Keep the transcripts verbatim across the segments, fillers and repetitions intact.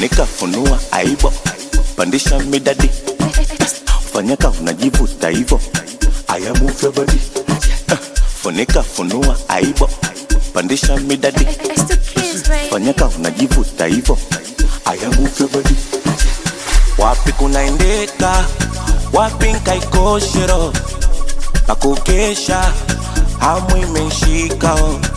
Funika funua aibo, pandisha midadi, fanyaka unajivuta hivo, I am move your body. Funika funua aibo, pandisha midadi, fanyaka unajivuta hivo, I am move your body. Wapi kunaendeka, wapi nkaikoshero, pakukesha, hamu imeshika.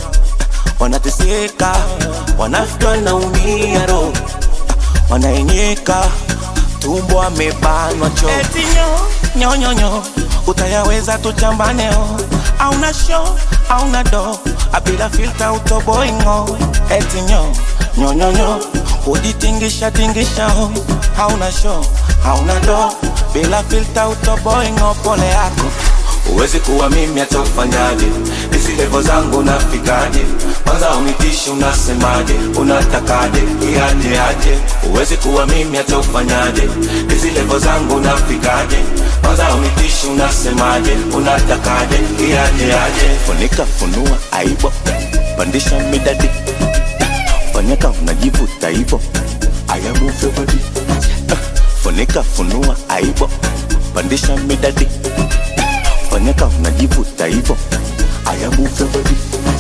Wanateseka, wanafika na umia roho, wanaenyeka, tumbo amebanwa cho. Eti nyo, nyo nyo nyo, utayaweza tuchambaneo. Auna show, auna do, abila filter utoboingo. Eti nyo, nyo nyo nyo, ujitingisha tingisha ho. Auna show, auna do, bila filter utoboingo. Pole yako uwezi kuwa mimi hata ufanyaje, hizi level zangu nafikaje, kwanza unitishi unasemaje, unatakaje, iaje aje. Uwezi kuwa mimi hata ufanyaje, hizi level zangu nafikaje, kwanza unitishi unasemaje, unatakaje, iaje aje. Funika funua aibo, pandisha midadi, fanyaka unajivuta hivo, I am move your body. Funika funua aibo, pandisha midadi, fanyaka unajivuta hivo, I am move your body.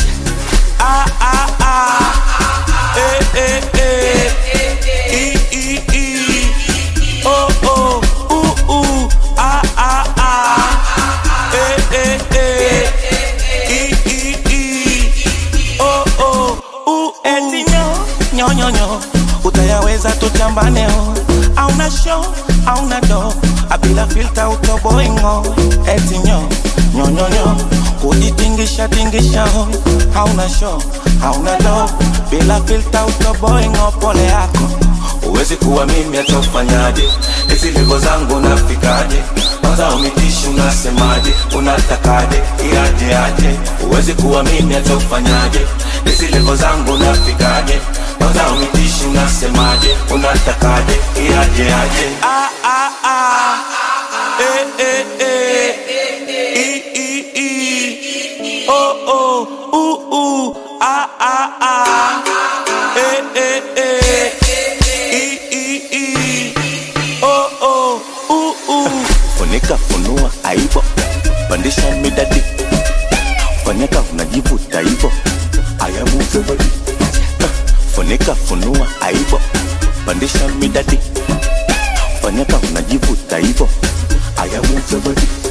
Ah ah ah, eh eh eh, e e e, oh oh, ooh ooh, ah ah ah, eh eh eh, e e e, oh oh, ooh. Eti nyo, nyo nyo nyo, utayaweza tuchambaneo. Auna show, auna do, abila filter utoboingo. Eti nyo, nyo nyo nyo, kujitingisha tingisha ho. Hauna show, hauna do, bila filter utoboingo. Pole yako uwezi kuwa mimi hata ufanyaje, hizi level zangu nafikaje, kwanza umitishi unasemaje, unatakaje, iaje aje. Uwezi kuwa mimi hata ufanyaje, hizi level zangu nafikaje, kwanza umitishi unasemaje, unatakaje, iaje aje. Ah ah ah, eh eh eh, e e e, oh oh, ooh ooh, ah ah ah, eh eh eh, e e e, oh oh, ooh ooh. Funika funua aibo, pandisha midadi, fanyaka unajivuta hivo, I am move your body. Funika funua aibo, pandisha midadi, fanyaka unajivuta hivo, I am move your body.